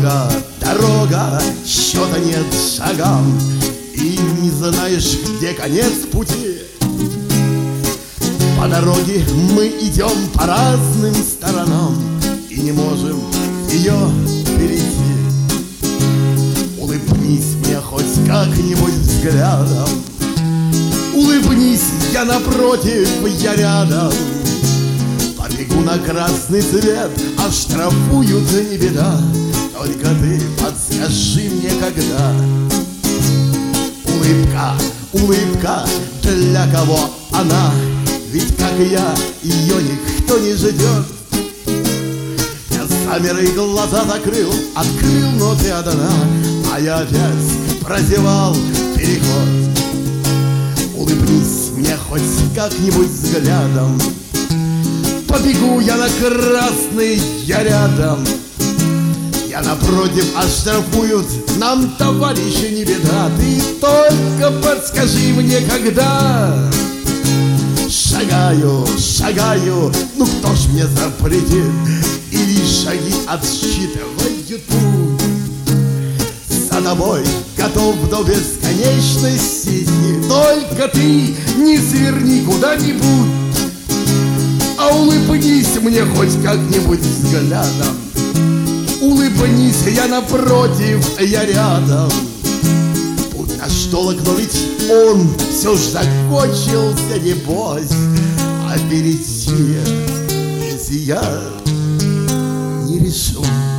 Дорога, дорога, счета нет шагам, и не знаешь, где конец пути. По дороге мы идем по разным сторонам и не можем ее перейти. Улыбнись мне хоть как-нибудь взглядом, улыбнись, я напротив, я рядом. Побегу на красный цвет, а штрафуют, не беда. Только ты подскажи мне, когда. Улыбка, улыбка, для кого она? Ведь как я, ее никто не ждет. Я замер и глаза закрыл, открыл, но ты одна, а я опять прозевал переход. Улыбнись мне хоть как-нибудь взглядом, побегу я на красный, я рядом. Я напротив, оштрафуют, нам, товарищи, не беда. Ты только подскажи мне, когда. Шагаю, шагаю, ну кто ж мне запретит? Или шаги отсчитывают путь. За тобой готов до бесконечности идти. Только ты не сверни куда-нибудь, а улыбнись мне хоть как-нибудь взглядом. Улыбнись, я напротив, я рядом. Путь наш долг, но ведь он все ж закончился, небось. А перейти, если я не решу.